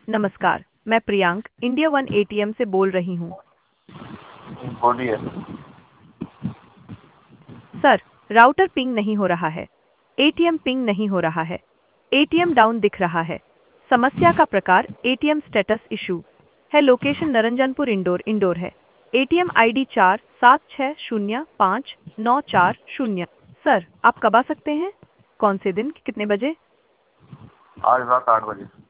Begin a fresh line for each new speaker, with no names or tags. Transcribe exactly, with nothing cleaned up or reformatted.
नमस्कार, मैं Priyank India one ATM से बोल रही हूँ।
बोलिए।
सर, राउटर पिंग नहीं हो रहा है। एटीएम पिंग नहीं हो रहा है। एटीएम डाउन दिख रहा है। समस्या का प्रकार एटीएम स्टेटस इशू है। लोकेशन नरंजनपुर इंडोर इंडोर है। एटीएम आईडी चार सात छः शून्य पाँच नौ चार शून्य। सर, आप कब आ सकते हैं? कौन से दिन कितने बजे?
आज रात आठ बजे।